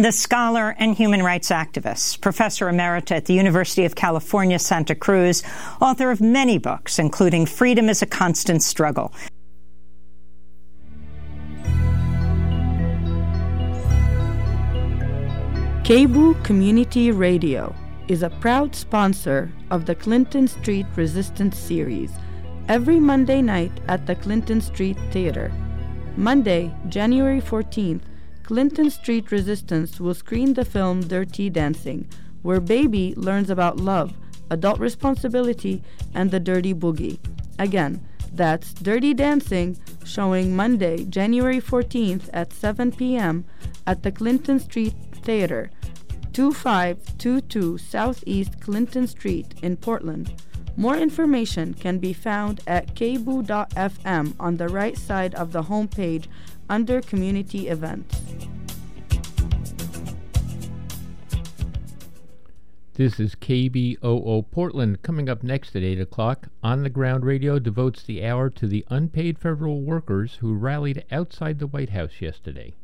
The scholar and human rights activist, Professor Emerita at the University of California, Santa Cruz, author of many books, including Freedom is a Constant Struggle. KBOO Community Radio is a proud sponsor of the Clinton Street Resistance series, every Monday night at the Clinton Street Theater. Monday, January 14th, Clinton Street Resistance will screen the film Dirty Dancing, where Baby learns about love, adult responsibility, and the dirty boogie. Again, that's Dirty Dancing, showing Monday, January 14th at 7 p.m. at the Clinton Street Theater, 2522 Southeast Clinton Street in Portland. More information can be found at kboo.fm on the right side of the homepage under Community Events. This is KBOO Portland. Coming up next at 8 o'clock, On the Ground Radio devotes the hour to the unpaid federal workers who rallied outside the White House yesterday.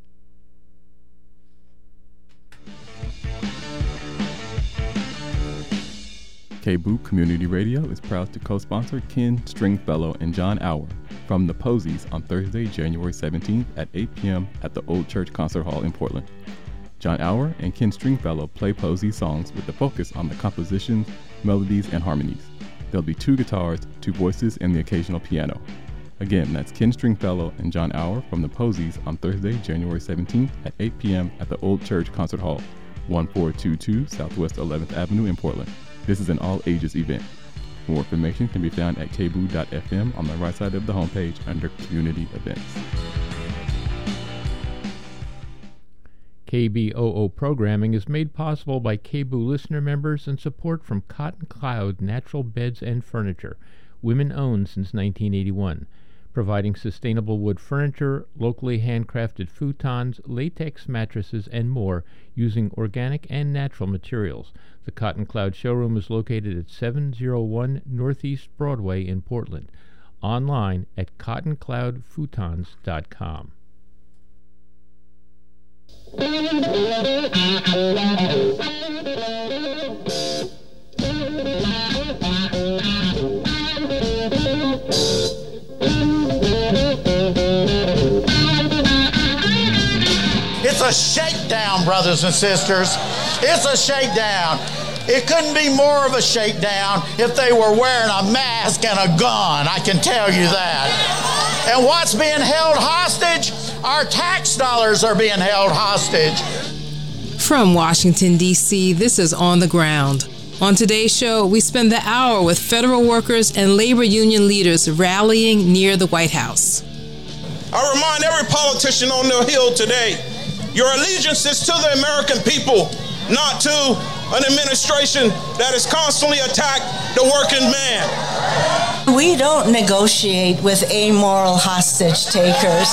KBOO Community Radio is proud to co-sponsor Ken Stringfellow and John Auer from the Posies on Thursday, January 17th at 8 p.m. at the Old Church Concert Hall in Portland. John Auer and Ken Stringfellow play Posey songs with the focus on the compositions, melodies, and harmonies. There'll be 2 guitars, 2 voices, and the occasional piano. Again, that's Ken Stringfellow and John Auer from the Posies on Thursday, January 17th at 8 p.m. at the Old Church Concert Hall, 1422 Southwest 11th Avenue in Portland. This is an all-ages event. More information can be found at kboo.fm on the right side of the homepage under Community Events. KBOO programming is made possible by KBOO listener members and support from Cotton Cloud Natural Beds and Furniture, women-owned since 1981. Providing sustainable wood furniture, locally handcrafted futons, latex mattresses, and more using organic and natural materials. The Cotton Cloud showroom is located at 701 Northeast Broadway in Portland. Online at cottoncloudfutons.com. It's a shakedown, brothers and sisters. It's a shakedown. It couldn't be more of a shakedown if they were wearing a mask and a gun, I can tell you that. And what's being held hostage? Our tax dollars are being held hostage. From Washington, D.C., this is On the Ground. On today's show, we spend the hour with federal workers and labor union leaders rallying near the White House. I remind every politician on the Hill today, your allegiance is to the American people, not to an administration that has constantly attacked the working man. We don't negotiate with amoral hostage takers.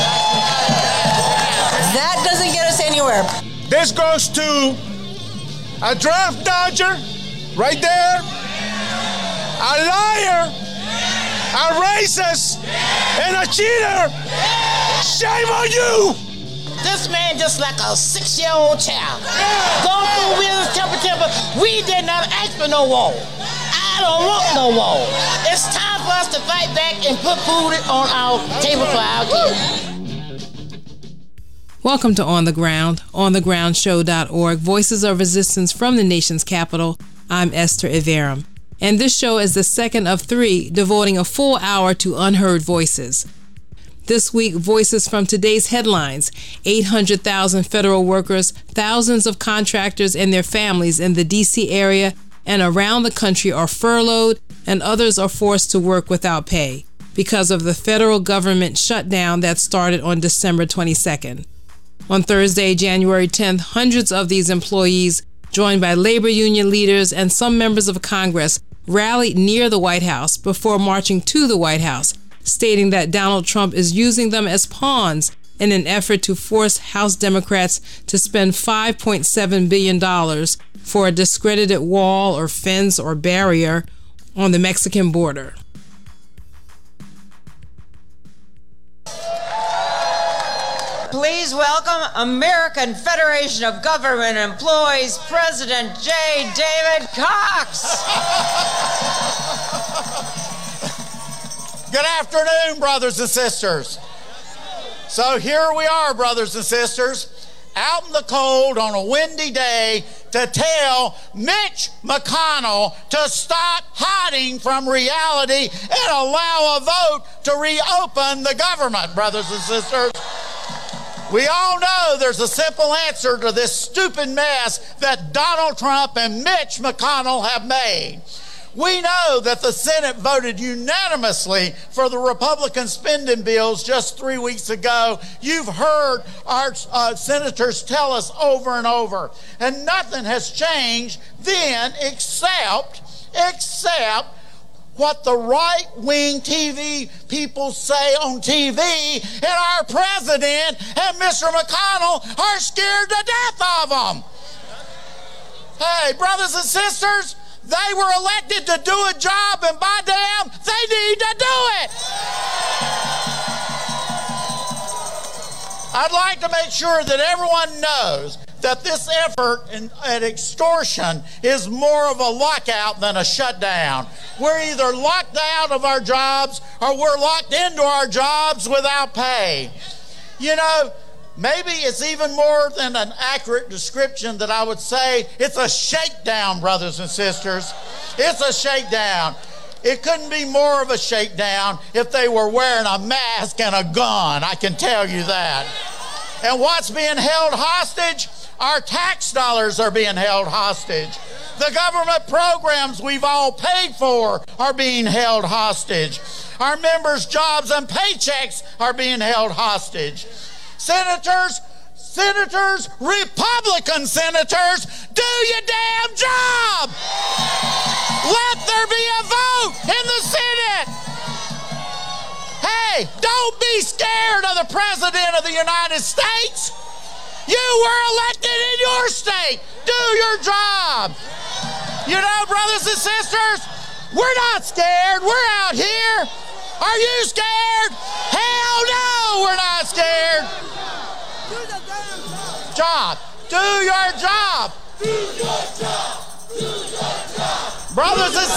That doesn't get us anywhere. This goes to a draft dodger right there, a liar, a racist, and a cheater. Shame on you! This man just like a 6-year-old child. Going through wheels, temper. We did not ask for no war. I don't want no war. It's time for us to fight back and put food on our table for our kids. Welcome to On the Ground, onthegroundshow.org, Voices of Resistance from the nation's capital. I'm Esther Iverum. And this show is the second of 3, devoting a full hour to unheard voices. This week, voices from today's headlines: 800,000 federal workers, thousands of contractors and their families in the D.C. area and around the country are furloughed, and others are forced to work without pay because of the federal government shutdown that started on December 22nd. On Thursday, January 10th, hundreds of these employees, joined by labor union leaders and some members of Congress, rallied near the White House before marching to the White House, stating that Donald Trump is using them as pawns in an effort to force House Democrats to spend $5.7 billion for a discredited wall or fence or barrier on the Mexican border. Please welcome American Federation of Government Employees President J. David Cox. Good afternoon, brothers and sisters. So here we are, brothers and sisters, out in the cold on a windy day to tell Mitch McConnell to stop hiding from reality and allow a vote to reopen the government, brothers and sisters. We all know there's a simple answer to this stupid mess that Donald Trump and Mitch McConnell have made. We know that the Senate voted unanimously for the Republican spending bills just 3 weeks ago. You've heard our senators tell us over and over. And nothing has changed then except what the right-wing TV people say on TV, and our president and Mr. McConnell are scared to death of them. Hey, brothers and sisters, they were elected to do a job, and by damn, they need to do it. I'd like to make sure that everyone knows that this effort at extortion is more of a lockout than a shutdown. We're either locked out of our jobs or we're locked into our jobs without pay. You know, maybe it's even more than an accurate description that I would say it's a shakedown, brothers and sisters. It's a shakedown. It couldn't be more of a shakedown if they were wearing a mask and a gun, I can tell you that. And what's being held hostage? Our tax dollars are being held hostage. The government programs we've all paid for are being held hostage. Our members' jobs and paychecks are being held hostage. Senators, Republican senators, do your damn job! Let there be a vote in the Senate! Hey, don't be scared of the President of the United States! You were elected in your state! Do your job! You know, brothers and sisters, we're not scared. We're out here. Are you scared? Hell no, we're not scared. Do the damn job. Do your job. Do your job. Do your job. Brothers and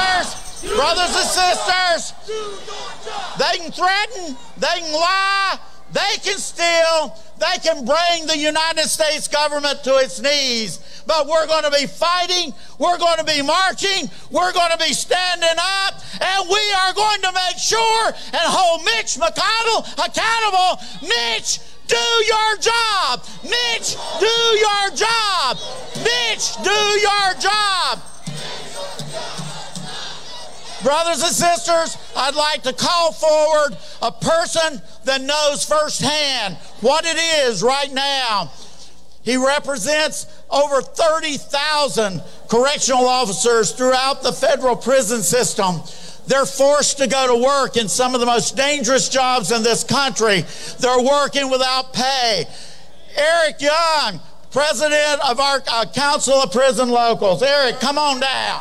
sisters, they can threaten, they can lie, they can steal, they can bring the United States government to its knees. But we're going to be fighting, we're going to be marching, we're going to be standing up, and we are going to make sure and hold Mitch McConnell accountable. Mitch, do your job. Mitch, do your job. Mitch, do your job. Brothers and sisters, I'd like to call forward a person that knows firsthand what it is right now. He represents over 30,000 correctional officers throughout the federal prison system. They're forced to go to work in some of the most dangerous jobs in this country. They're working without pay. Eric Young, president of our Council of Prison Locals. Eric, come on down.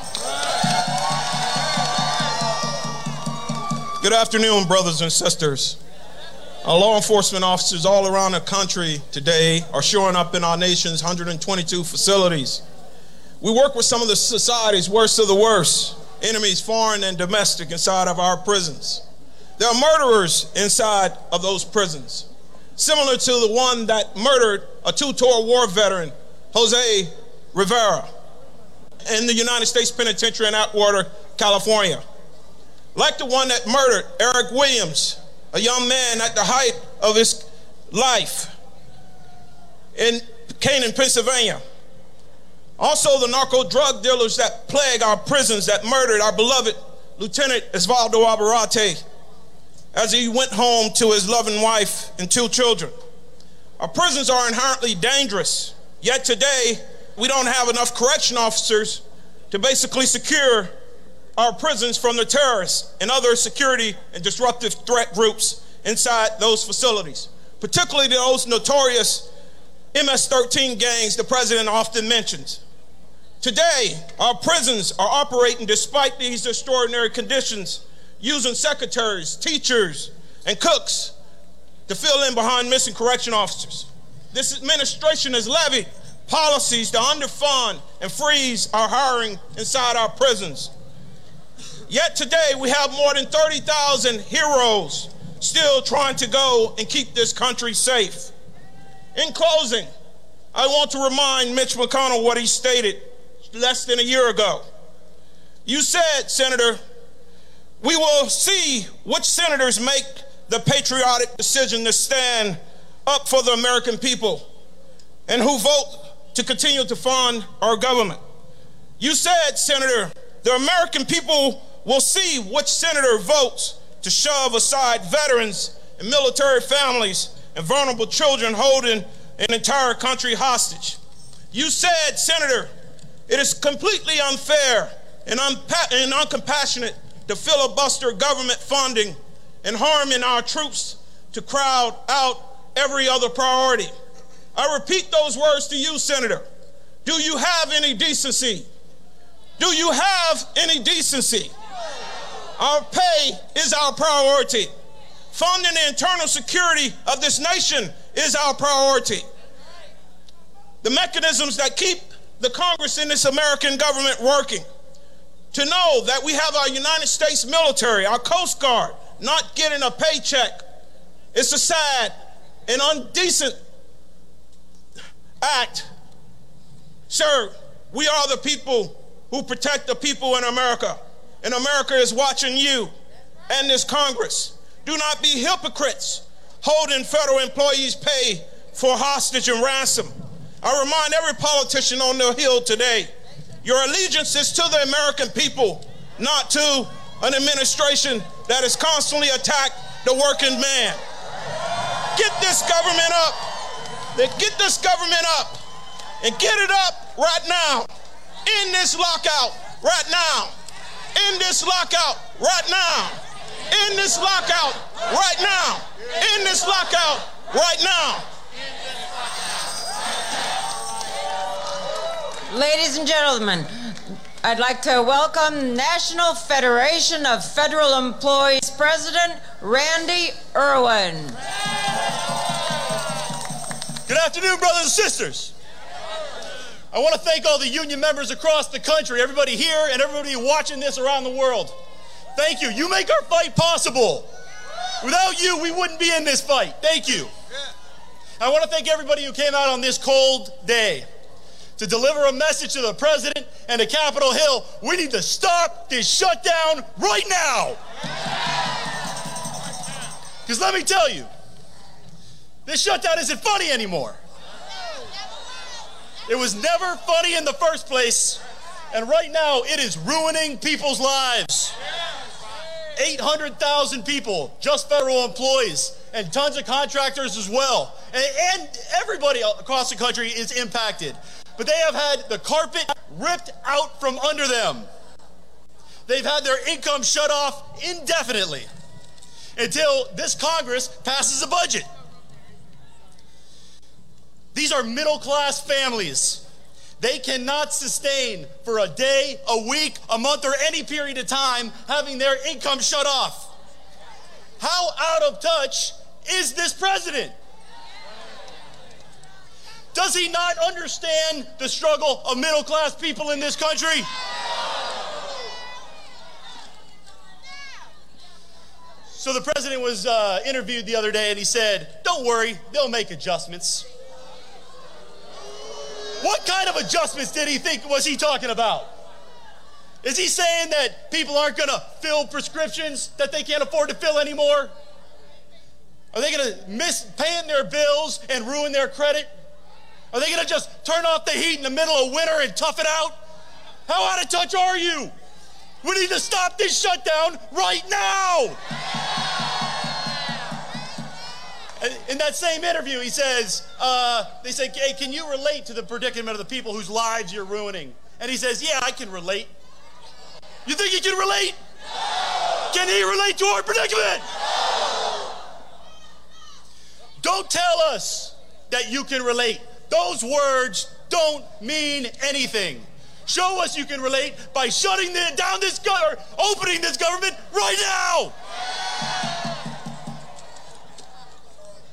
Good afternoon, brothers and sisters. Our law enforcement officers all around the country today are showing up in our nation's 122 facilities. We work with some of the society's worst of the worst, enemies foreign and domestic inside of our prisons. There are murderers inside of those prisons, similar to the one that murdered a two-tour war veteran, Jose Rivera, in the United States Penitentiary in Atwater, California. Like the one that murdered Eric Williams, a young man at the height of his life in Canaan, Pennsylvania. Also the narco drug dealers that plague our prisons that murdered our beloved Lieutenant Osvaldo Albarrate as he went home to his loving wife and 2 children. Our prisons are inherently dangerous, yet today we don't have enough correction officers to basically secure our prisons from the terrorists and other security and disruptive threat groups inside those facilities, particularly those notorious MS-13 gangs the president often mentions. Today, our prisons are operating despite these extraordinary conditions, using secretaries, teachers, and cooks to fill in behind missing correction officers. This administration has levied policies to underfund and freeze our hiring inside our prisons. Yet today we have more than 30,000 heroes still trying to go and keep this country safe. In closing, I want to remind Mitch McConnell what he stated less than a year ago. You said, Senator, we will see which senators make the patriotic decision to stand up for the American people and who vote to continue to fund our government. You said, Senator, the American people will see which senator votes to shove aside veterans and military families and vulnerable children holding an entire country hostage. You said, Senator, it is completely unfair and uncompassionate to filibuster government funding and harming our troops to crowd out every other priority. I repeat those words to you, Senator. Do you have any decency? Do you have any decency? Our pay is our priority. Funding the internal security of this nation is our priority. The mechanisms that keep the Congress and this American government working, to know that we have our United States military, our Coast Guard, not getting a paycheck. It's a sad and undecent act. Sir, we are the people who protect the people in America, and America is watching you and this Congress. Do not be hypocrites holding federal employees' pay for hostage and ransom. I remind every politician on the Hill today, your allegiance is to the American people, not to an administration that has constantly attacked the working man. Get this government up. Get this government up and get it up right now. In this lockout right now. In this lockout right now. In this lockout right now. In this lockout right now. Ladies and gentlemen, I'd like to welcome National Federation of Federal Employees President Randy Irwin. Good afternoon, brothers and sisters. I want to thank all the union members across the country, everybody here and everybody watching this around the world. Thank you. You make our fight possible. Without you, we wouldn't be in this fight. Thank you. I want to thank everybody who came out on this cold day to deliver a message to the president and to Capitol Hill. We need to stop this shutdown right now. Because let me tell you, this shutdown isn't funny anymore. It was never funny in the first place, and right now it is ruining people's lives. 800,000 people, just federal employees, and tons of contractors as well. And everybody across the country is impacted. But they have had the carpet ripped out from under them. They've had their income shut off indefinitely until this Congress passes a budget. These are middle-class families. They cannot sustain for a day, a week, a month, or any period of time having their income shut off. How out of touch is this president? Does he not understand the struggle of middle-class people in this country? So the president was interviewed the other day, and he said, "Don't worry, they'll make adjustments." What kind of adjustments did he think was he talking about? Is he saying that people aren't going to fill prescriptions that they can't afford to fill anymore? Are they going to miss paying their bills and ruin their credit? Are they going to just turn off the heat in the middle of winter and tough it out? How out of touch are you? We need to stop this shutdown right now. In that same interview, he says, they say, "Hey, can you relate to the predicament of the people whose lives you're ruining?" And he says, "Yeah, I can relate." You think he can relate? No. Can he relate to our predicament? No. Don't tell us that you can relate. Those words don't mean anything. Show us you can relate by shutting down this or opening this government right now.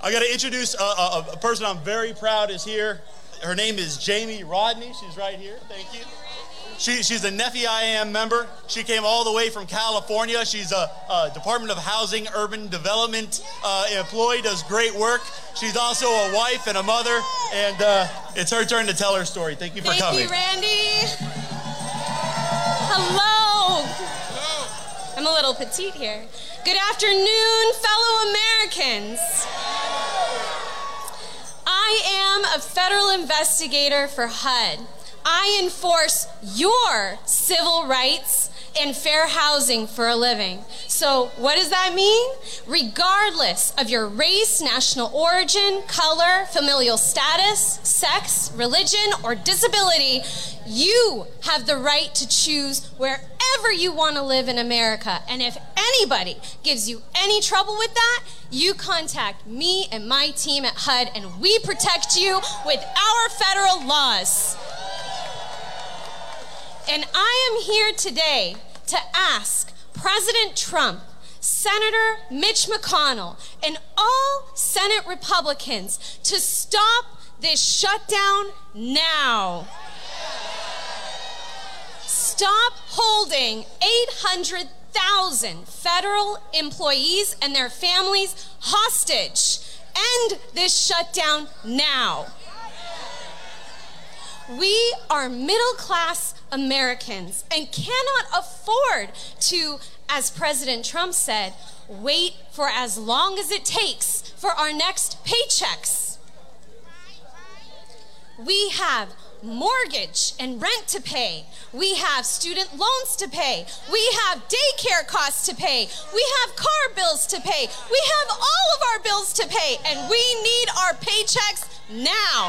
I got to introduce a person I'm very proud is here. Her name is Jamie Rodney. She's right here. Thank you. She's a NEFI-IAM member. She came all the way from California. She's a Department of Housing, Urban Development employee, does great work. She's also a wife and a mother, and it's her turn to tell her story. Thank you for coming. Thank you, Randy. Hello. I'm a little petite here. Good afternoon, fellow Americans. I am a federal investigator for HUD. I enforce your civil rights and fair housing for a living. So what does that mean? Regardless of your race, national origin, color, familial status, sex, religion, or disability, you have the right to choose wherever you want to live in America. And if anybody gives you any trouble with that, you contact me and my team at HUD, and we protect you with our federal laws. And I am here today to ask President Trump, Senator Mitch McConnell, and all Senate Republicans to stop this shutdown now. Stop holding 800,000 federal employees and their families hostage. End this shutdown now. We are middle-class Americans and cannot afford to, as President Trump said, wait for as long as it takes for our next paychecks. We have mortgage and rent to pay. We have student loans to pay. We have daycare costs to pay. We have car bills to pay. We have all of our bills to pay, and we need our paychecks now.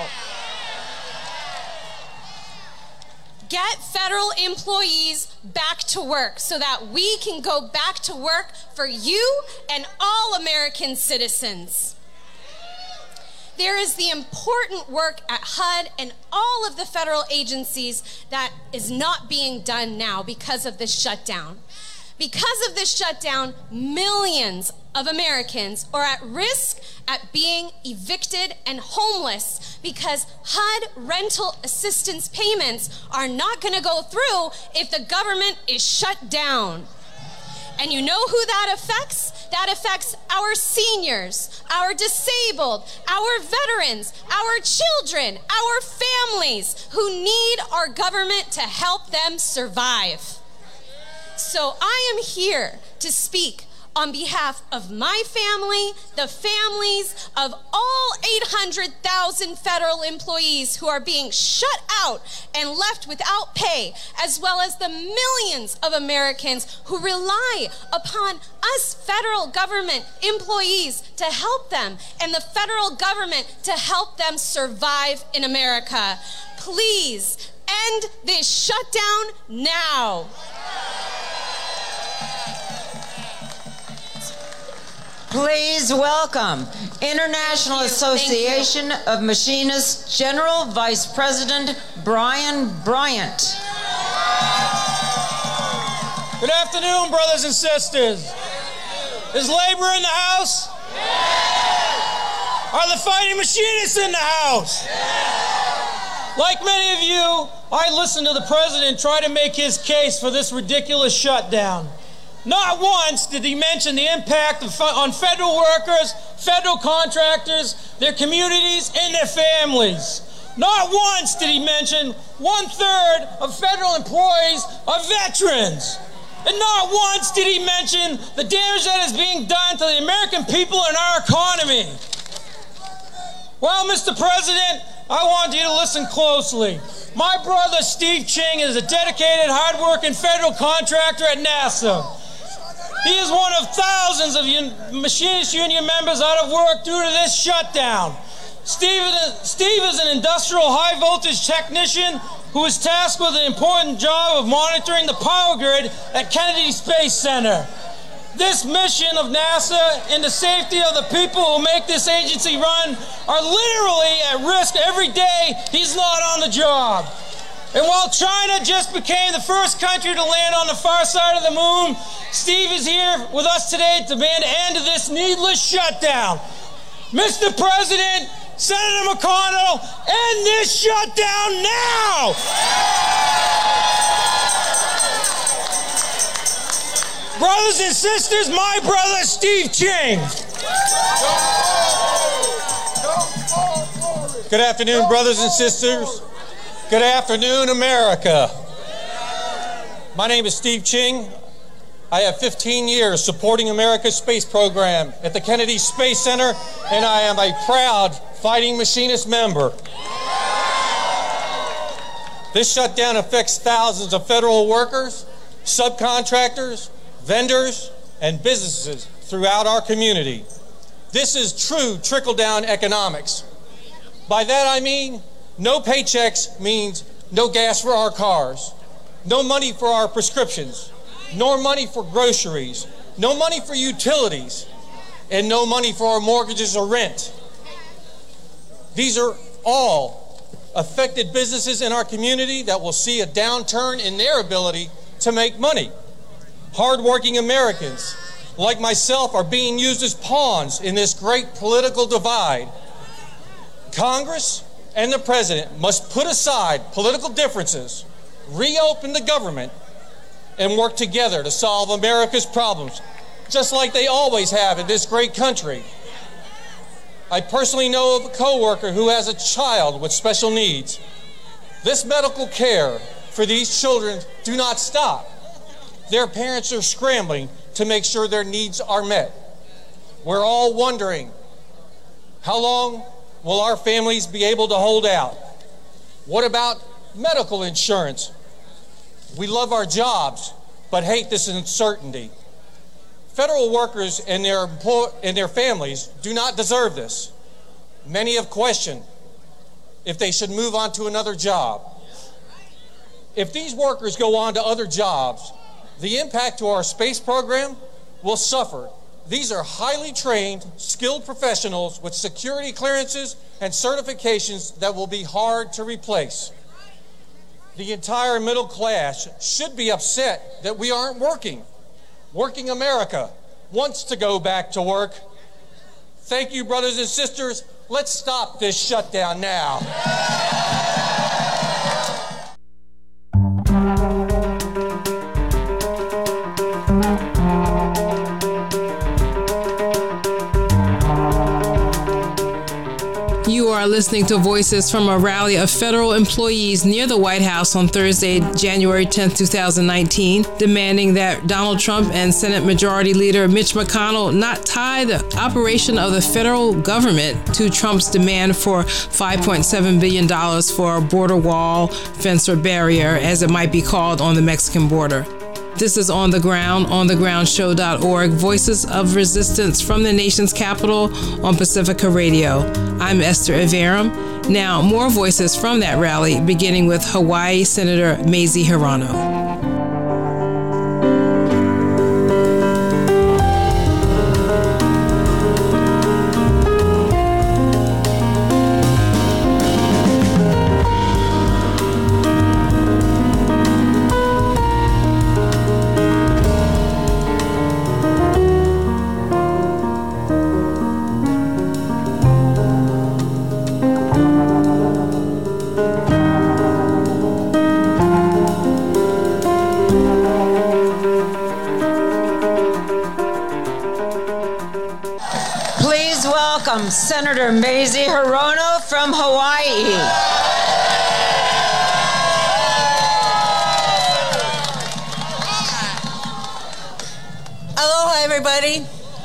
Get federal employees back to work so that we can go back to work for you and all American citizens. There is the important work at HUD and all of the federal agencies that is not being done now because of this shutdown. Because of this shutdown, millions of Americans are at risk at being evicted and homeless because HUD rental assistance payments are not going to go through if the government is shut down. And you know who that affects? That affects our seniors, our disabled, our veterans, our children, our families who need our government to help them survive. So I am here to speak on behalf of my family, the families of all 800,000 federal employees who are being shut out and left without pay, as well as the millions of Americans who rely upon us federal government employees to help them and the federal government to help them survive in America. Please end this shutdown now. Please welcome International Association of Machinists General Vice President Brian Bryant. Good afternoon, brothers and sisters. Is labor in the house? Are the fighting machinists in the house? Like many of you, I listened to the president try to make his case for this ridiculous shutdown. Not once did he mention the impact on federal workers, federal contractors, their communities, and their families. Not once did he mention 1/3 of federal employees are veterans. And not once did he mention the damage that is being done to the American people and our economy. Well, Mr. President, I want you to listen closely. My brother, Steve Ching, is a dedicated, hardworking federal contractor at NASA. He is one of thousands of machinist union members out of work due to this shutdown. Steve is an industrial high-voltage technician who is tasked with the important job of monitoring the power grid at Kennedy Space Center. This mission of NASA and the safety of the people who make this agency run are literally at risk every day he's not on the job. And while China just became the first country to land on the far side of the moon, Steve is here with us today to demand an end to this needless shutdown. Mr. President, Senator McConnell, end this shutdown now! Brothers and sisters, my brother Steve Ching. Good afternoon, brothers and sisters. Good afternoon, America. My name is Steve Ching. I have 15 years supporting America's space program at the Kennedy Space Center, and I am a proud Fighting Machinist member. This shutdown affects thousands of federal workers, subcontractors, vendors, and businesses throughout our community. This is true trickle-down economics. By that I mean, no paychecks means no gas for our cars, no money for our prescriptions, nor money for groceries, no money for utilities, and no money for our mortgages or rent. These are all affected businesses in our community that will see a downturn in their ability to make money. Hardworking Americans, like myself, are being used as pawns in this great political divide. Congress and the President must put aside political differences, reopen the government, and work together to solve America's problems, just like they always have in this great country. I personally know of a coworker who has a child with special needs. This medical care for these children do not stop. Their parents are scrambling to make sure their needs are met. We're all wondering, how long will our families be able to hold out? What about medical insurance? We love our jobs, but hate this uncertainty. Federal workers and their families do not deserve this. Many have questioned if they should move on to another job. If these workers go on to other jobs, the impact to our space program will suffer. These are highly trained, skilled professionals with security clearances and certifications that will be hard to replace. The entire middle class should be upset that we aren't working. Working America wants to go back to work. Thank you, brothers and sisters. Let's stop this shutdown now. You are listening to voices from a rally of federal employees near the White House on Thursday, January 10, 2019, demanding that Donald Trump and Senate Majority Leader Mitch McConnell not tie the operation of the federal government to Trump's demand for $5.7 billion for a border wall, fence, or barrier, as it might be called, on the Mexican border. This is On the Ground, onthegroundshow.org, voices of resistance from the nation's capital on Pacifica Radio. I'm Esther Iverem. Now, more voices from that rally, beginning with Hawaii Senator Mazie Hirono. Senator Mazie Hirono from Hawaii. Aloha, everybody.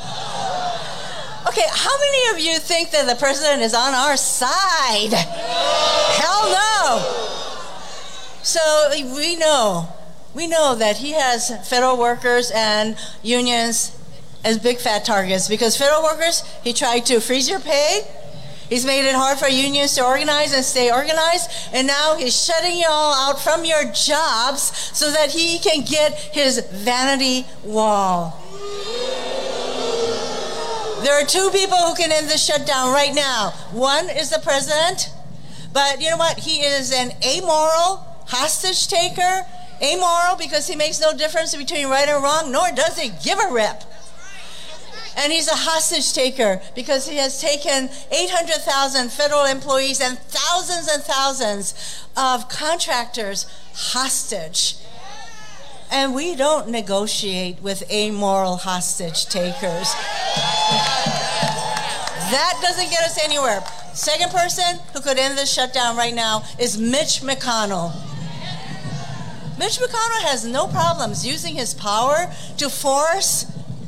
Okay, how many of you think that the president is on our side? Hell no. So we know that he has federal workers and unions as big fat targets, because federal workers, he tried to freeze your pay. He's made it hard for unions to organize and stay organized, and now he's shutting you all out from your jobs so that he can get his vanity wall. There are two people who can end this shutdown right now. One is the president, but you know what? He is an amoral hostage taker. Amoral because he makes no difference between right and wrong, nor does he give a rip. And he's a hostage taker because he has taken 800,000 federal employees and thousands of contractors hostage. And we don't negotiate with amoral hostage takers. That doesn't get us anywhere. Second person who could end this shutdown right now is Mitch McConnell. Mitch McConnell has no problems using his power to force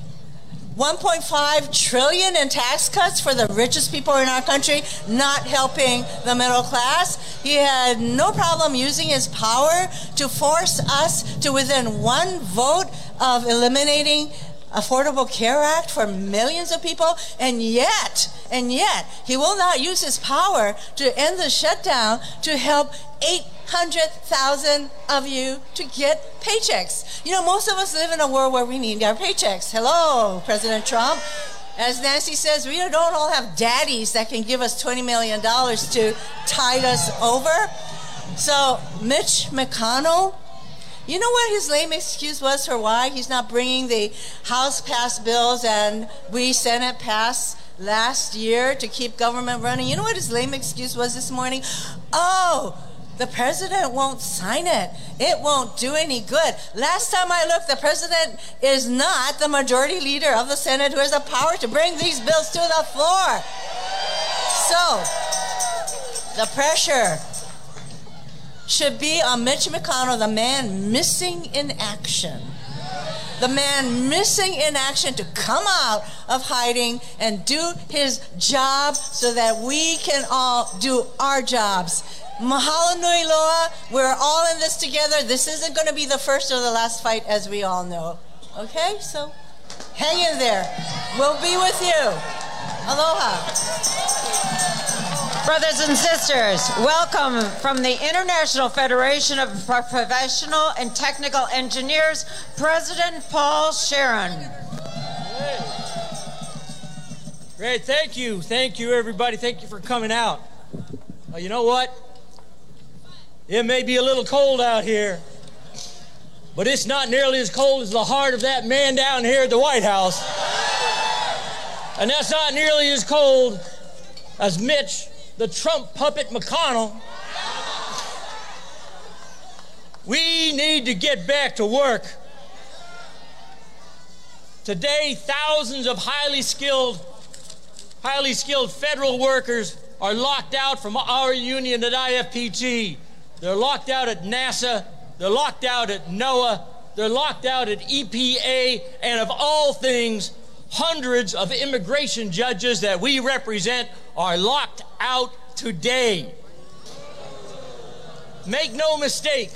$1.5 trillion in tax cuts for the richest people in our country, not helping the middle class. He had no problem using his power to force us to within one vote of eliminating Affordable Care Act for millions of people, and yet, he will not use his power to end the shutdown to help 800,000 of you to get paychecks. You know, most of us live in a world where we need our paychecks. Hello, President Trump. As Nancy says, we don't all have daddies that can give us $20 million to tide us over. So, Mitch McConnell, you know what his lame excuse was for why he's not bringing the House-passed bills and we Senate passed last year to keep government running? You know what his lame excuse was this morning? Oh, the president won't sign it. It won't do any good. Last time I looked, the president is not the majority leader of the Senate who has the power to bring these bills to the floor. So, the pressure should be on Mitch McConnell, the man missing in action. The man missing in action to come out of hiding and do his job so that we can all do our jobs. Mahalo nui loa, we're all in this together. This isn't going to be the first or the last fight, as we all know. Okay, so hang in there. We'll be with you. Aloha. Brothers and sisters, welcome from the International Federation of Professional and Technical Engineers, President Paul Sharon. Great, thank you. Thank you, everybody. Thank you for coming out. You know what? It may be a little cold out here, but it's not nearly as cold as the heart of that man down here at the White House. And that's not nearly as cold as Mitch, the Trump puppet McConnell. We need to get back to work. Today, thousands of highly skilled federal workers are locked out from our union at IFPT. They're locked out at NASA. They're locked out at NOAA. They're locked out at EPA. And of all things, hundreds of immigration judges that we represent are locked out today. Make no mistake,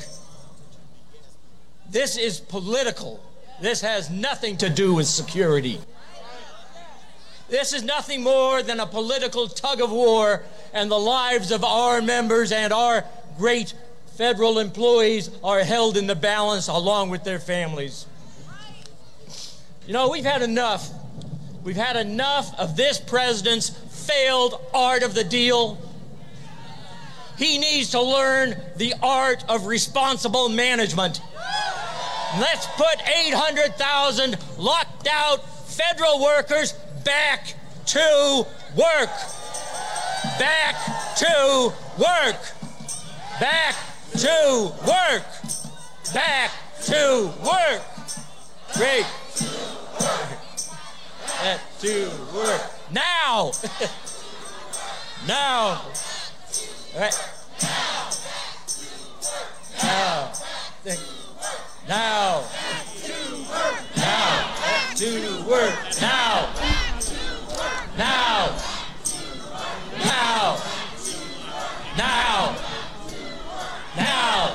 this is political. This has nothing to do with security. This is nothing more than a political tug of war, and the lives of our members and our great federal employees are held in the balance along with their families. You know, we've had enough. We've had enough of this president's failed art of the deal. He needs to learn the art of responsible management. Let's put 800,000 locked out federal workers back to work. Back to work. Back to work. Back to work. Great. Back to work. Now. Now. All right. Now. Now. Now. To work. Now. Now. Now. Now. Now.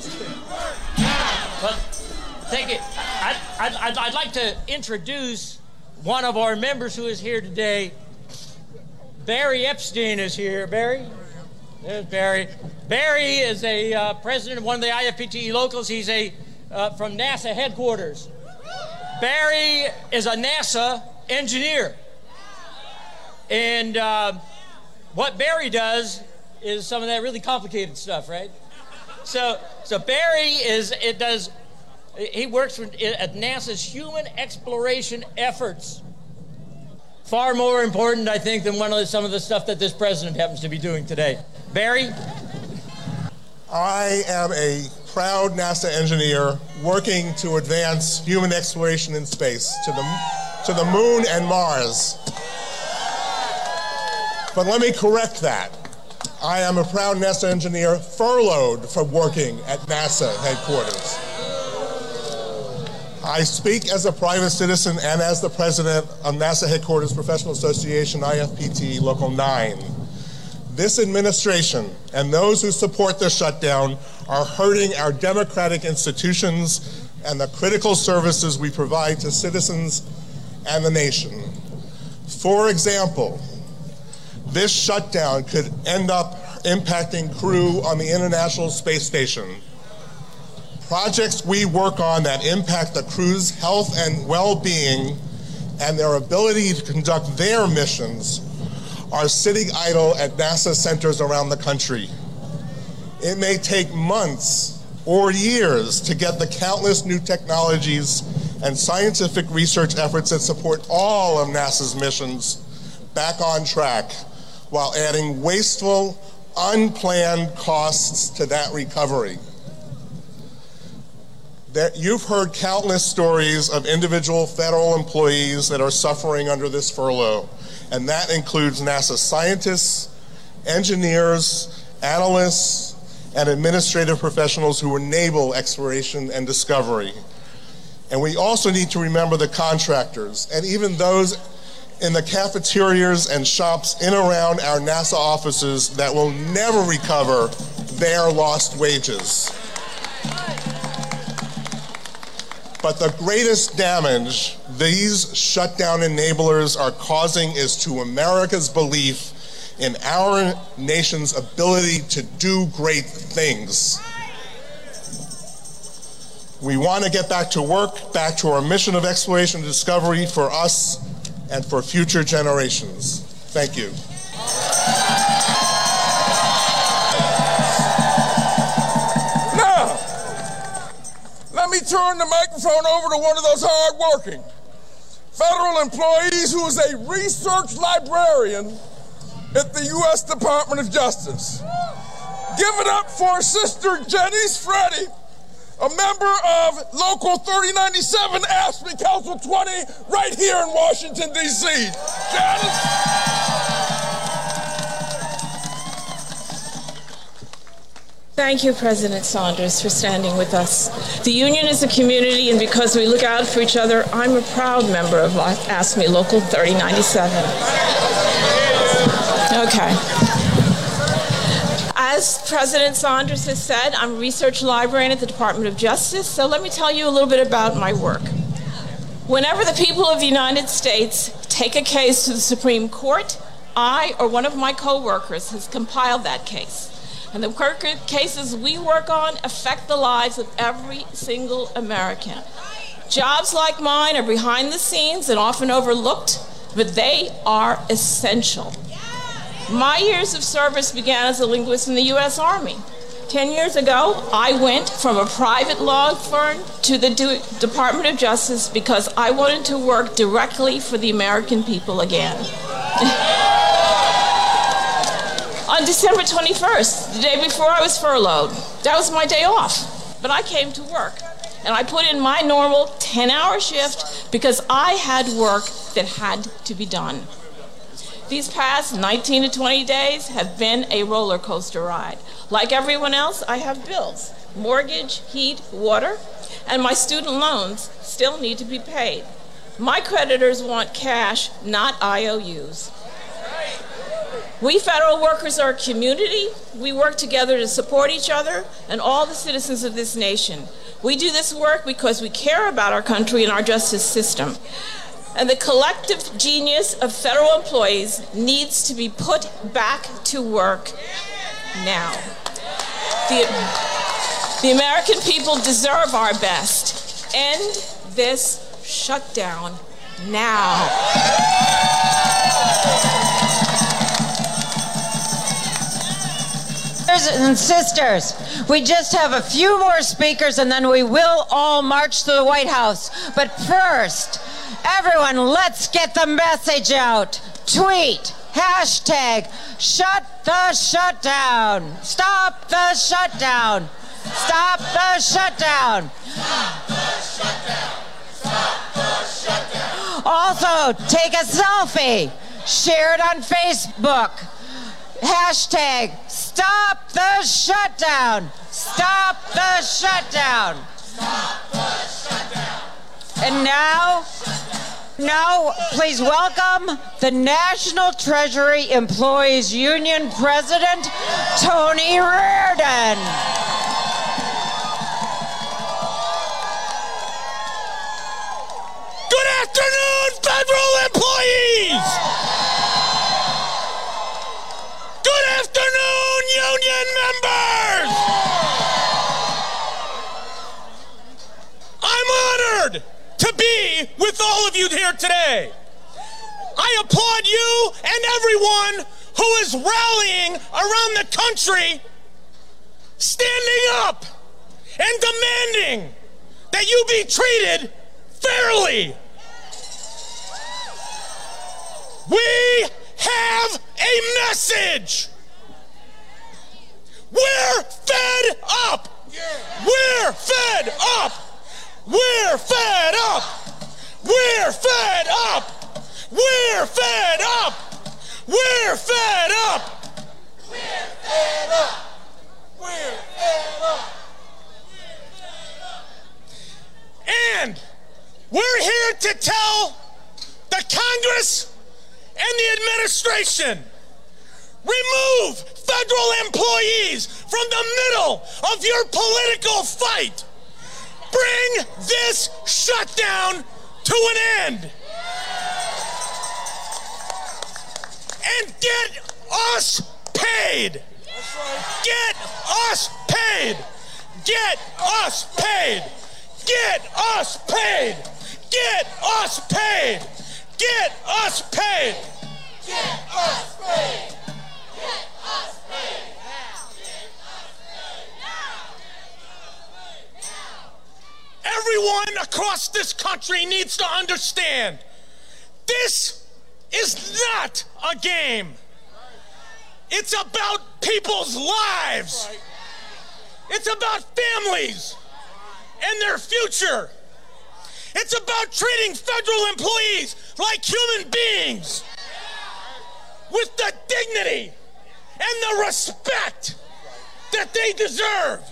But thank you. I'd like to introduce one of our members who is here today. Barry Epstein is here. Barry? There's Barry. Barry is a president of one of the IFPTE locals. He's from NASA headquarters. Barry is a NASA engineer. And what Barry does is some of that really complicated stuff, right? So Barry he works at NASA's Human Exploration Efforts. far more important, I think, than some of the stuff that this president happens to be doing today. Barry? I am a proud NASA engineer working to advance human exploration in space to the moon and Mars. But let me correct that. I am a proud NASA engineer furloughed from working at NASA headquarters. I speak as a private citizen and as the president of NASA Headquarters Professional Association, IFPT Local 9. This administration and those who support the shutdown are hurting our democratic institutions and the critical services we provide to citizens and the nation. For example, this shutdown could end up impacting crew on the International Space Station. Projects we work on that impact the crew's health and well-being and their ability to conduct their missions are sitting idle at NASA centers around the country. It may take months or years to get the countless new technologies and scientific research efforts that support all of NASA's missions back on track, while adding wasteful, unplanned costs to that recovery. You've heard countless stories of individual federal employees that are suffering under this furlough, and that includes NASA scientists, engineers, analysts, and administrative professionals who enable exploration and discovery. And we also need to remember the contractors and even those in the cafeterias and shops in and around our NASA offices that will never recover their lost wages. But the greatest damage these shutdown enablers are causing is to America's belief in our nation's ability to do great things. We want to get back to work, back to our mission of exploration and discovery for us and for future generations. Thank you. Now, let me turn the microphone over to one of those hard-working federal employees who is a research librarian at the U.S. Department of Justice. Give it up for Sister Janice Freddy, a member of Local 3097, AFSCME Council 20, right here in Washington, D.C. Janice? Thank you, President Saunders, for standing with us. The union is a community, and because we look out for each other, I'm a proud member of AFSCME Local 3097. Okay. As President Saunders has said, I'm a research librarian at the Department of Justice, so let me tell you a little bit about my work. Whenever the people of the United States take a case to the Supreme Court, I or one of my co-workers has compiled that case. And the cases we work on affect the lives of every single American. Jobs like mine are behind the scenes and often overlooked, but they are essential. My years of service began as a linguist in the U.S. Army. 10 years ago, I went from a private law firm to the Department of Justice because I wanted to work directly for the American people again. On December 21st, the day before I was furloughed, that was my day off. But I came to work, and I put in my normal 10-hour shift because I had work that had to be done. These past 19 to 20 days have been a roller coaster ride. Like everyone else, I have bills, mortgage, heat, water, and my student loans still need to be paid. My creditors want cash, not IOUs. We federal workers are a community. We work together to support each other and all the citizens of this nation. We do this work because we care about our country and our justice system. And the collective genius of federal employees needs to be put back to work now. The American people deserve our best. End this shutdown now. Brothers and sisters, we just have a few more speakers and then we will all march to the White House. But first, Everyone, let's get the message out. Tweet, hashtag, shut the shutdown. Stop the shutdown. Stop the shutdown. Stop the shutdown. Stop the shutdown. Also, take a selfie. Share it on Facebook. Hashtag, stop the shutdown. Stop the shutdown. Stop the shutdown. And now, please welcome the National Treasury Employees Union President, Tony Reardon. Good afternoon, federal employees! Good afternoon, union members! I'm honored to be with all of you here today. I applaud you and everyone who is rallying around the country, standing up and demanding that you be treated fairly. We have a message. We're fed up. We're fed up. We're fed up. We're fed up. We're fed up. We're fed up. We're fed up. We're fed up. And we're here to tell the Congress and the administration, remove federal employees from the middle of your political fight. Bring this shutdown to an end. And get us paid. Get us paid. Get us paid. Get us paid. Get us paid. Get us paid. Get us paid. Get us paid. Everyone across this country needs to understand this is not a game. It's about people's lives. It's about families and their future. It's about treating federal employees like human beings with the dignity and the respect that they deserve.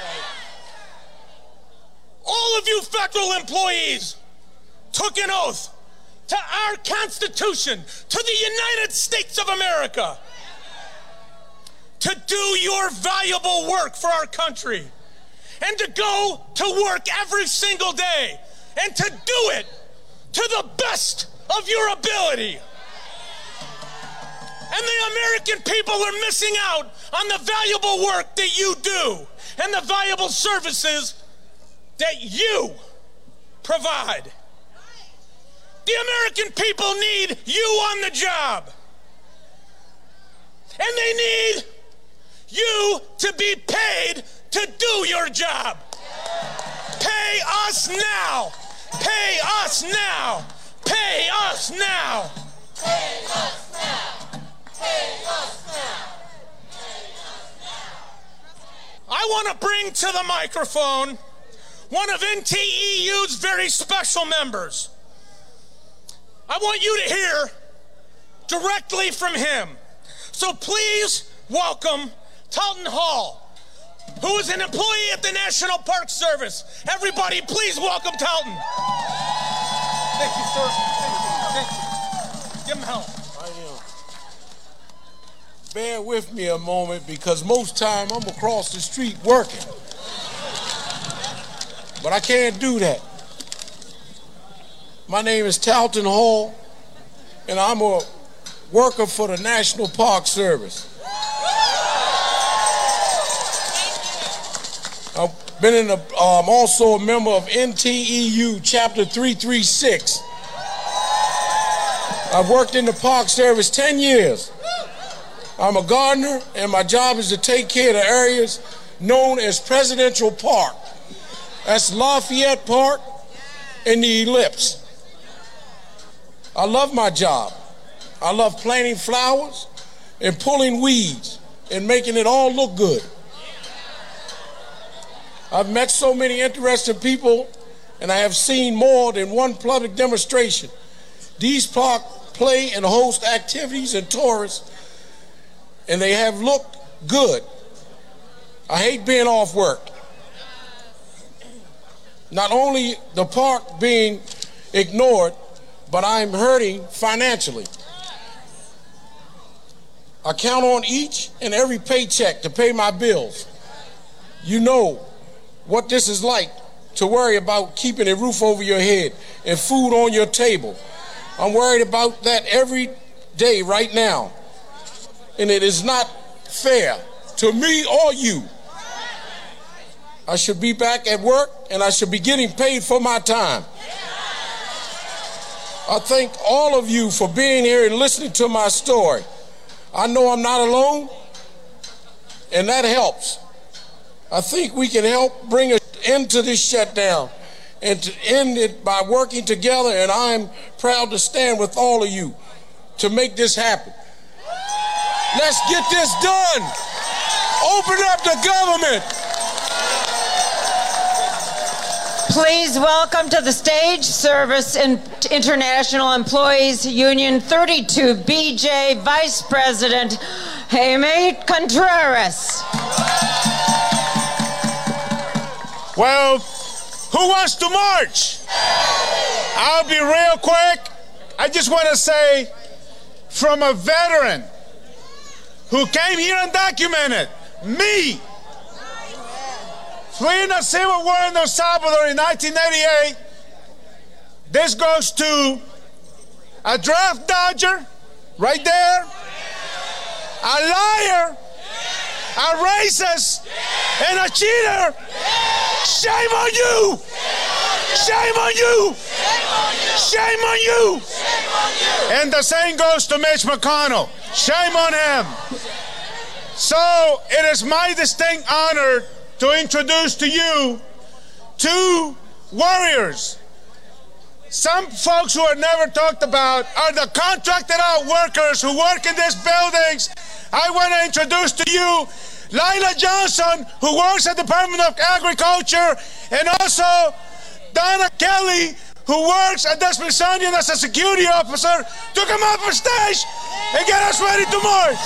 All of you federal employees took an oath to our Constitution, to the United States of America, to do your valuable work for our country and to go to work every single day and to do it to the best of your ability. And the American people are missing out on the valuable work that you do and the valuable services that you provide. The American people need you on the job. And they need you to be paid to do your job. Pay us now. Pay us now. Pay us now. Pay us now. Pay us now. I want to bring to the microphone one of NTEU's very special members. I want you to hear directly from him. So please welcome Talton Hall, who is an employee at the National Park Service. Everybody, please welcome Talton. Thank you, sir. Thank you. Give him help. I am. Bear with me a moment because most time I'm across the street working. But I can't do that. My name is Talton Hall, and I'm a worker for the National Park Service. I'm also a member of NTEU Chapter 336. I've worked in the Park Service 10 years. I'm a gardener, and my job is to take care of the areas known as Presidential Park. That's Lafayette Park and the Ellipse. I love my job. I love planting flowers and pulling weeds and making it all look good. I've met so many interesting people, and I have seen more than one public demonstration. These parks play and host activities and tourists, and they have looked good. I hate being off work. Not only the park being ignored, but I'm hurting financially. I count on each and every paycheck to pay my bills. You know what this is like, to worry about keeping a roof over your head and food on your table. I'm worried about that every day right now. And it is not fair to me or you. I should be back at work, and I should be getting paid for my time. I thank all of you for being here and listening to my story. I know I'm not alone, and that helps. I think we can help bring an end to this shutdown and to end it by working together, and I'm proud to stand with all of you to make this happen. Let's get this done. Open up the government. Please welcome to the stage Service International Employees Union 32 BJ Vice President Jaime Contreras. Well, who wants to march? I'll be real quick. I just want to say, from a veteran who came here undocumented, me, fleeing the civil war in El Salvador in 1988, this goes to a draft dodger right there, a liar, a racist, and a cheater. Shame on you! Shame on you! Shame on you! And the same goes to Mitch McConnell. Shame on him. So it is my distinct honor to introduce to you two warriors. Some folks who are never talked about are the contracted out workers who work in these buildings. I want to introduce to you Lila Johnson, who works at the Department of Agriculture, and also Donna Kelly, who works at the Smithsonian as a security officer, to come up on stage and get us ready to march.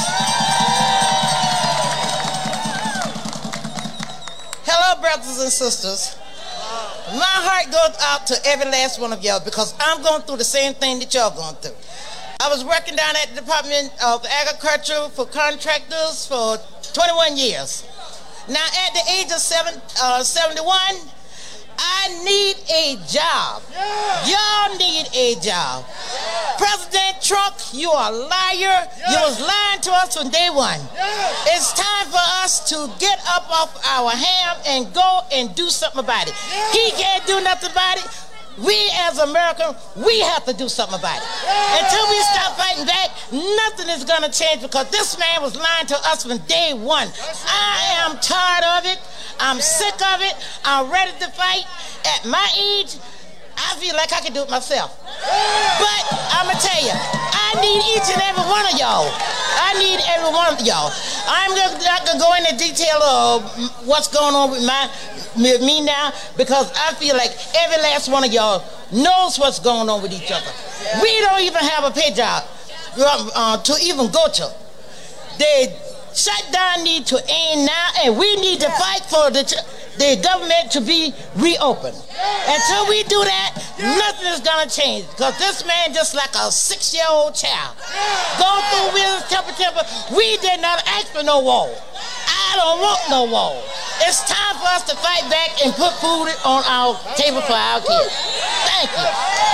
Hello, brothers and sisters. My heart goes out to every last one of y'all because I'm going through the same thing that y'all going through. I was working down at the Department of Agriculture for contractors for 21 years. Now, at the age of 71, I need a job. Y'all need a job. President Trump, you are a liar. You was lying to us from day one. It's time for us to get up off our ham and go and do something about it. He can't do nothing about it. We as Americans, we have to do something about it. Until we stop fighting back, nothing is going to change because this man was lying to us from day one. I am tired of it. I'm sick of it. I'm ready to fight. At my age, I feel like I can do it myself. But I'm going to tell you, I need each and every one of y'all. I need every one of y'all. I'm not going to go into detail of what's going on with me now because I feel like every last one of y'all knows what's going on with each other. We don't even have a pay job to even go to. The shutdown need to end now, and we need to fight for the government to be reopened. Until we do that, nothing is going to change because this man just like a 6-year-old child. Going through wheels, temper. We did not ask for no wall. I don't want no wall. It's time for us to fight back and put food on our table for our kids. Thank you.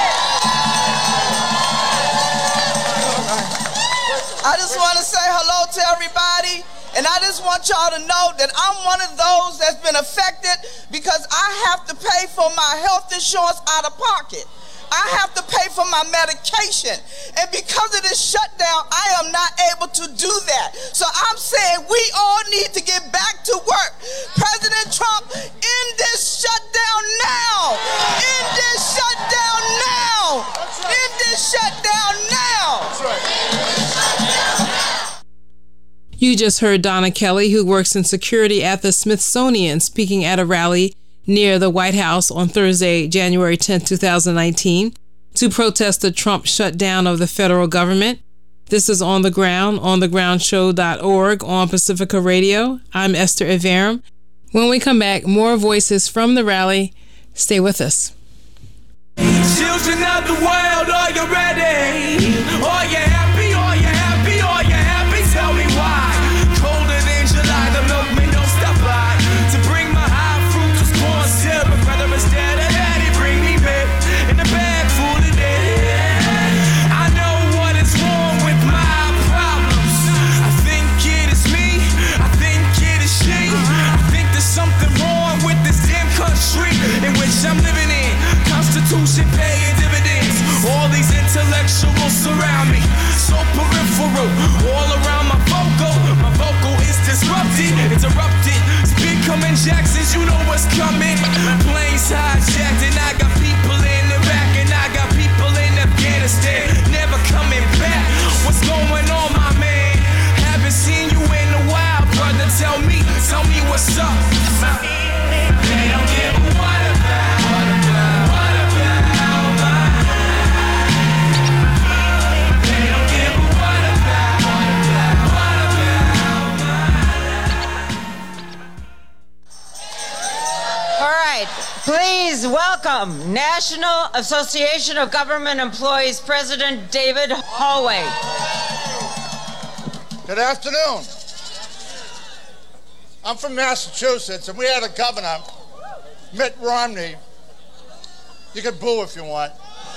I just want to say hello to everybody, and I just want y'all to know that I'm one of those that's been affected because I have to pay for my health insurance out of pocket. I have to pay for my medication. And because of this shutdown, I am not able to do that. So I'm saying we all need to get back to work. President Trump, end this shutdown now. End this shutdown now. End this shutdown You just heard Donna Kelly, who works in security at the Smithsonian, speaking at a rally near the White House on Thursday, January 10, 2019, to protest the Trump shutdown of the federal government. This is On the Ground, onthegroundshow.org on Pacifica Radio. I'm Esther Iverem. When we come back, more voices from the rally. Stay with us. Children of the world, are you ready? Are you happy? Are you happy? Are you happy? Tell me why. Colder than July, the milkman don't stop by to bring my high fructose corn syrup. Brother, instead of daddy, bring me milk in a bag full of dead. I know what is wrong with my problems. I think it is me. I think it is she. I think there's something wrong with this damn country in which I'm living in. Constitution paying dividends. All these intellectuals surround me, so peripheral. All around my vocal is disrupted, interrupted. Speed coming Jacksons, you know what's coming. Planes hijacked, and I got people in the back, and I got people in Afghanistan, never coming back. What's going on, my man? Haven't seen you in a while, brother. Tell me what's up. They don't give a what about. Please welcome National Association of Government Employees President David Hollway. Good afternoon. I'm from Massachusetts, and we had a governor, Mitt Romney. You can boo if you want.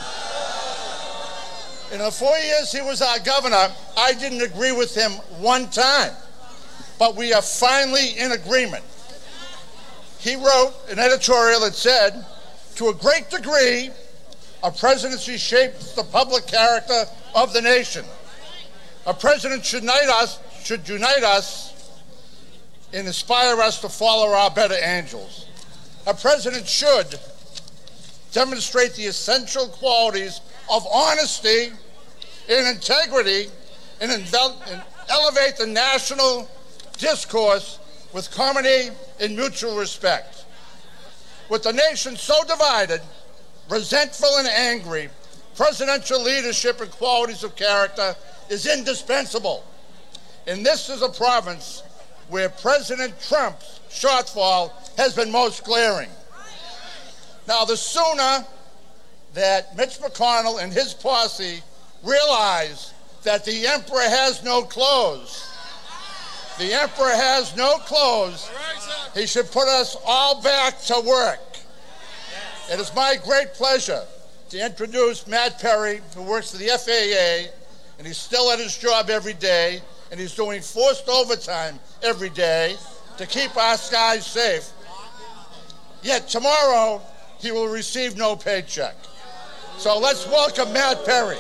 In the 4 years he was our governor, I didn't agree with him one time, but we are finally in agreement. He wrote an editorial that said, to a great degree, a presidency shapes the public character of the nation. A president should unite us and inspire us to follow our better angels. A president should demonstrate the essential qualities of honesty and integrity and elevate the national discourse with harmony and mutual respect. With the nation so divided, resentful and angry, presidential leadership and qualities of character is indispensable. And this is a province where President Trump's shortfall has been most glaring. Now, the sooner that Mitch McConnell and his posse realize that the emperor has no clothes, the emperor has no clothes, he should put us all back to work. It is my great pleasure to introduce Matt Perry, who works for the FAA, and he's still at his job every day, and he's doing forced overtime every day to keep our skies safe. Yet tomorrow, he will receive no paycheck. So let's welcome Matt Perry.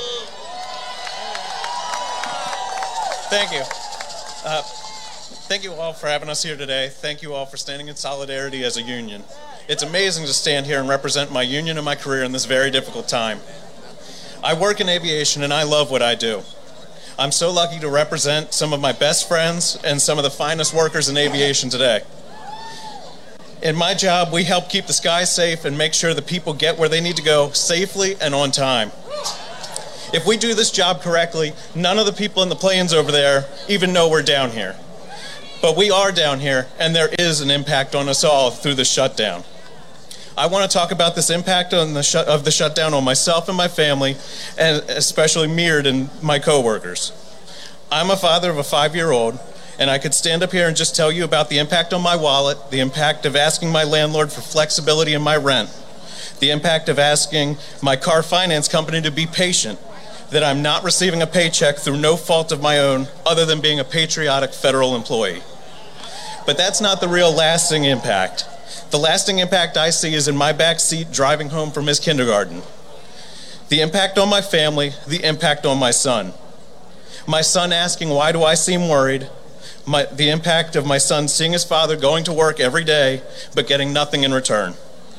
Thank you. Thank you all for having us here today. Thank you all for standing in solidarity as a union. It's amazing to stand here and represent my union and my career in this very difficult time. I work in aviation and I love what I do. I'm so lucky to represent some of my best friends and some of the finest workers in aviation today. In my job, we help keep the skies safe and make sure the people get where they need to go safely and on time. If we do this job correctly, none of the people in the planes over there even know we're down here. But we are down here, and there is an impact on us all through the shutdown. I want to talk about this impact on the shutdown on myself and my family, and especially Meard and my coworkers. I'm a father of a 5-year-old, and I could stand up here and just tell you about the impact on my wallet, the impact of asking my landlord for flexibility in my rent, the impact of asking my car finance company to be patient, that I'm not receiving a paycheck through no fault of my own other than being a patriotic federal employee. But that's not the real lasting impact. The lasting impact I see is in my back seat driving home from his kindergarten. The impact on my family, the impact on my son. My son asking, why do I seem worried? The impact of my son seeing his father going to work every day but getting nothing in return.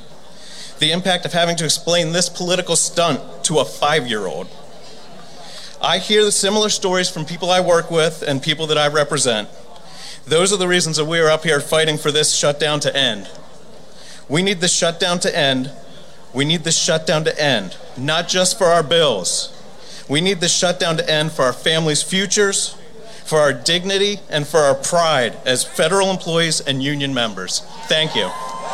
The impact of having to explain this political stunt to a 5-year-old. I hear the similar stories from people I work with and people that I represent. Those are the reasons that we are up here fighting for this shutdown to end. We need this shutdown to end. We need this shutdown to end, not just for our bills. We need this shutdown to end for our families' futures, for our dignity, and for our pride as federal employees and union members. Thank you.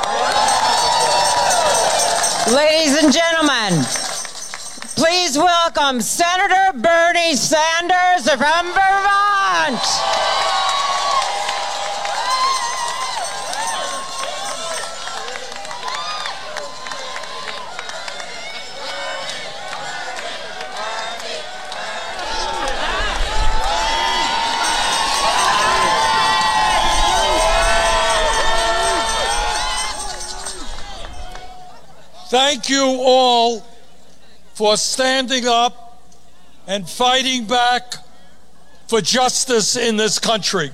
Ladies and gentlemen, please welcome Senator Bernie Sanders from Vermont. Thank you all for standing up and fighting back for justice in this country.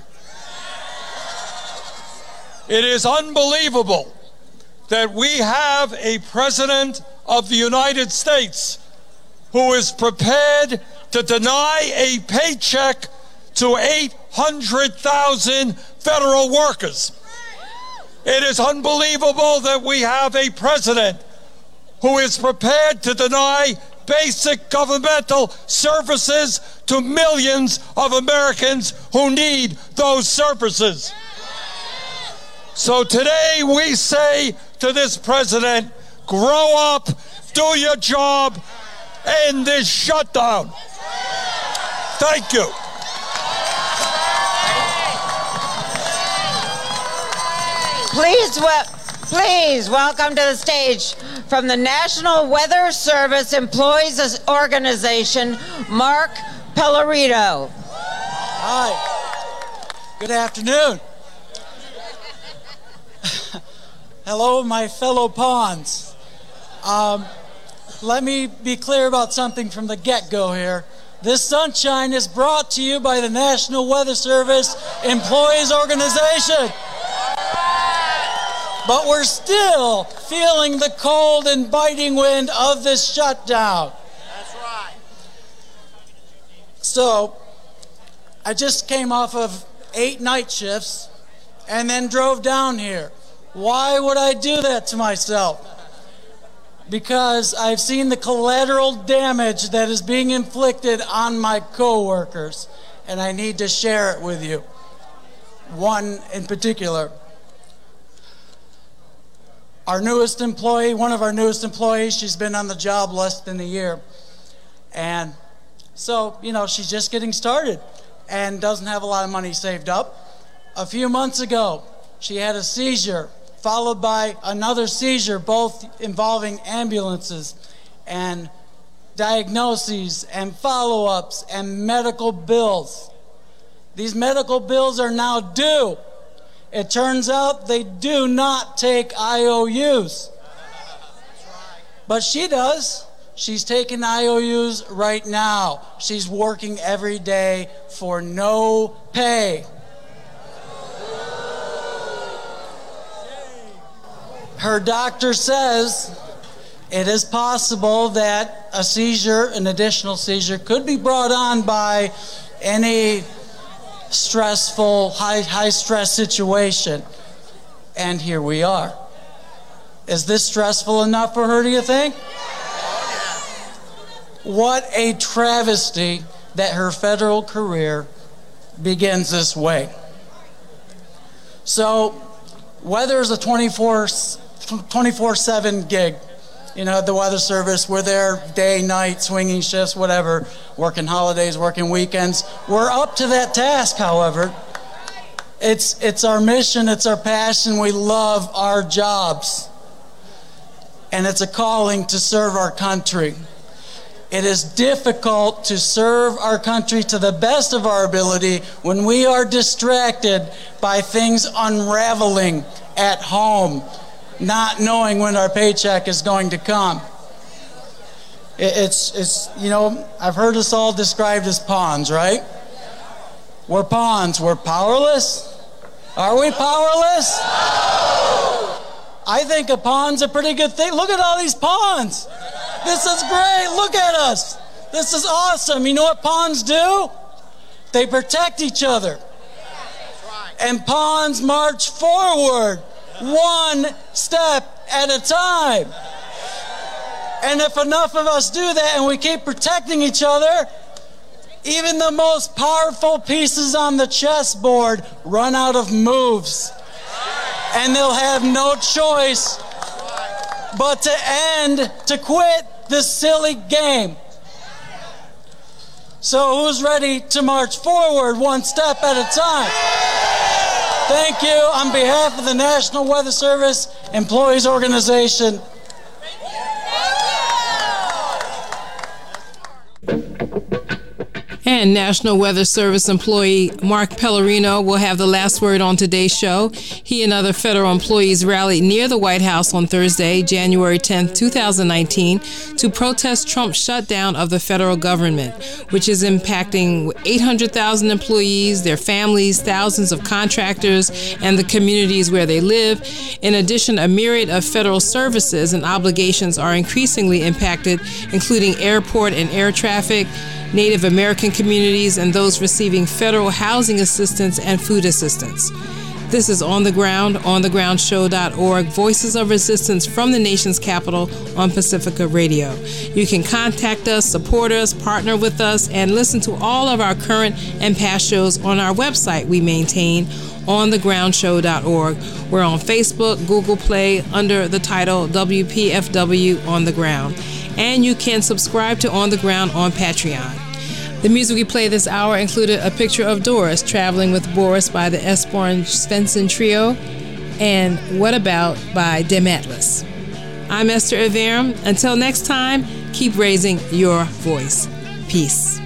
It is unbelievable that we have a president of the United States who is prepared to deny a paycheck to 800,000 federal workers. It is unbelievable that we have a president who is prepared to deny basic governmental services to millions of Americans who need those services. So today we say to this president, grow up, do your job, end this shutdown. Thank you. Please welcome to the stage from the National Weather Service Employees Organization, Mark Pellerito. Hi. Good afternoon. Hello, my fellow pawns. Let me be clear about something from the get-go here. This sunshine is brought to you by the National Weather Service Employees Organization. But we're still feeling the cold and biting wind of this shutdown. That's right. So, I just came off of 8 night shifts and then drove down here. Why would I do that to myself? Because I've seen the collateral damage that is being inflicted on my coworkers, and I need to share it with you. One in particular. Our newest employee, one of our newest employees, she's been on the job less than a year. And so, she's just getting started and doesn't have a lot of money saved up. A few months ago, she had a seizure, followed by another seizure, both involving ambulances and diagnoses and follow-ups and medical bills. These medical bills are now due. It turns out they do not take IOUs. But she does. She's taking IOUs right now. She's working every day for no pay. Her doctor says it is possible that a seizure, an additional seizure, could be brought on by any stressful, high stress situation. And here we are. Is this stressful enough for her, do you think? What a travesty that her federal career begins this way. So, weather is a 24/7 gig. The Weather Service, we're there day, night, swinging shifts, whatever, working holidays, working weekends. We're up to that task, however. It's our mission, it's our passion, we love our jobs. And it's a calling to serve our country. It is difficult to serve our country to the best of our ability when we are distracted by things unraveling at home, not knowing when our paycheck is going to come. I've heard us all described as pawns, right? We're pawns. We're powerless. Are we powerless? I think a pawn's a pretty good thing. Look at all these pawns. This is great. Look at us. This is awesome. You know what pawns do? They protect each other. And pawns march forward one step at a time. And if enough of us do that and we keep protecting each other, even the most powerful pieces on the chessboard run out of moves. And they'll have no choice but to quit this silly game. So who's ready to march forward one step at a time? Thank you on behalf of the National Weather Service Employees Organization. And National Weather Service employee Mark Pellerino will have the last word on today's show. He and other federal employees rallied near the White House on Thursday, January 10, 2019, to protest Trump's shutdown of the federal government, which is impacting 800,000 employees, their families, thousands of contractors, and the communities where they live. In addition, a myriad of federal services and obligations are increasingly impacted, including airport and air traffic, Native American communities, and those receiving federal housing assistance and food assistance. This is On the Ground, onthegroundshow.org, Voices of Resistance from the nation's capital on Pacifica Radio. You can contact us, support us, partner with us, and listen to all of our current and past shows on our website we maintain, onthegroundshow.org. We're on Facebook, Google Play, under the title WPFW On the Ground. And you can subscribe to On the Ground on Patreon. The music we played this hour included A Picture of Doris, Traveling with Boris by the Esbjörn Svensson Trio, and What About by Dem Atlas. I'm Esther Iverum. Until next time, keep raising your voice. Peace.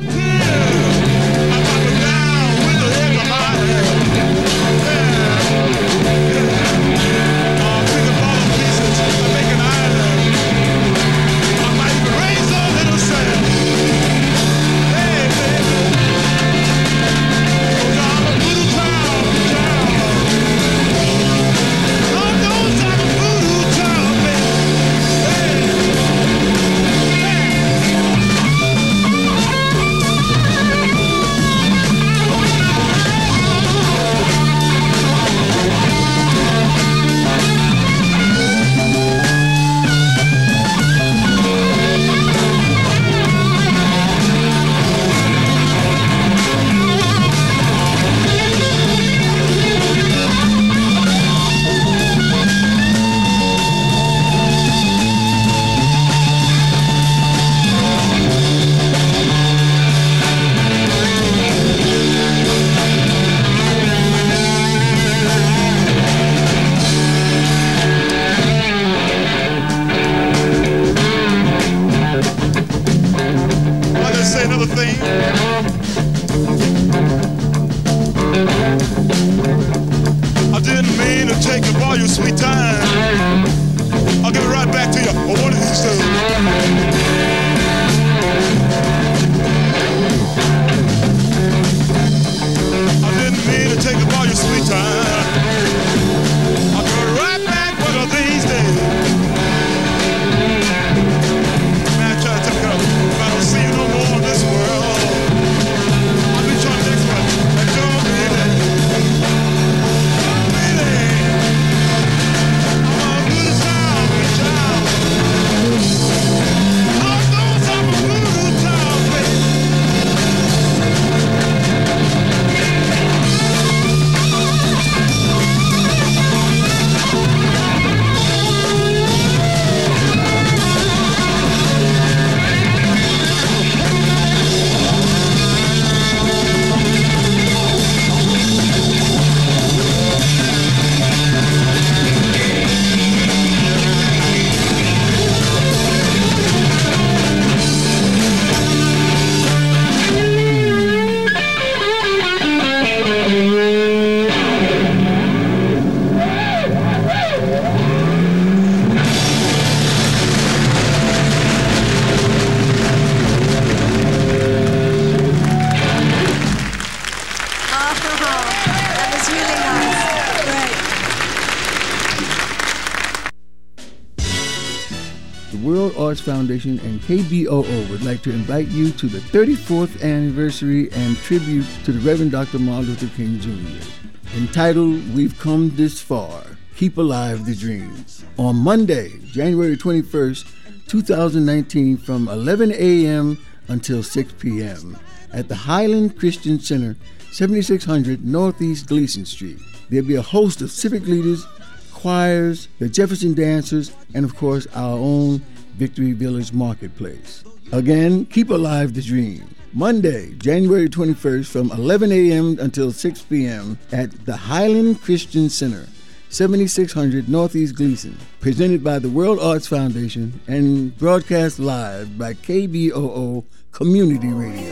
World Arts Foundation and KBOO would like to invite you to the 34th anniversary and tribute to the Reverend Dr. Martin Luther King Jr. entitled We've Come This Far, Keep Alive the Dream. On Monday, January 21st, 2019 from 11 a.m. until 6 p.m. at the Highland Christian Center, 7600 Northeast Gleason Street. There'll be a host of civic leaders, choirs, the Jefferson Dancers, and of course our own Victory Village Marketplace. Again, keep alive the dream. Monday, January 21st from 11 a.m. until 6 p.m. at the Highland Christian Center, 7600 Northeast Gleason, presented by the World Arts Foundation and broadcast live by KBOO Community Radio.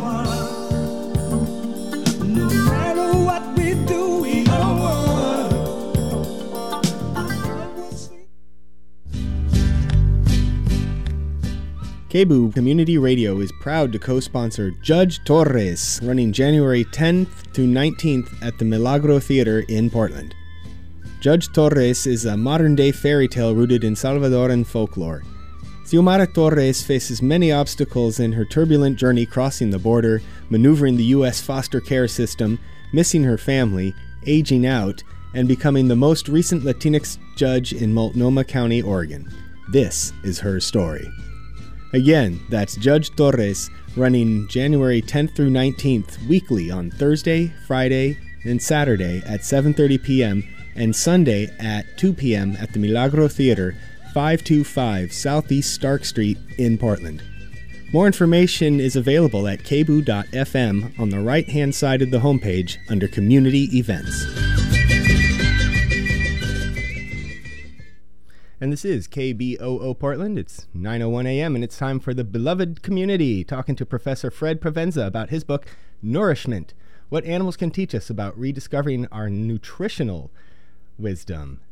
No matter what we do, we are one. KBOO Community Radio is proud to co-sponsor Judge Torres, running January 10th to 19th at the Milagro Theater in Portland. Judge Torres is a modern-day fairy tale rooted in Salvadoran folklore. Xiomara Torres faces many obstacles in her turbulent journey crossing the border, maneuvering the U.S. foster care system, missing her family, aging out, and becoming the most recent Latinx judge in Multnomah County, Oregon. This is her story. Again, that's Judge Torres, running January 10th through 19th weekly on Thursday, Friday, and Saturday at 7:30 p.m. and Sunday at 2 p.m. at the Milagro Theater, 525 Southeast Stark Street in Portland. More information is available at kboo.fm on the right-hand side of the homepage under Community Events. And this is KBOO Portland. It's 9:01 a.m. and it's time for the Beloved Community, talking to Professor Fred Provenza about his book, Nourishment: What Animals Can Teach Us About Rediscovering Our Nutritional Wisdom.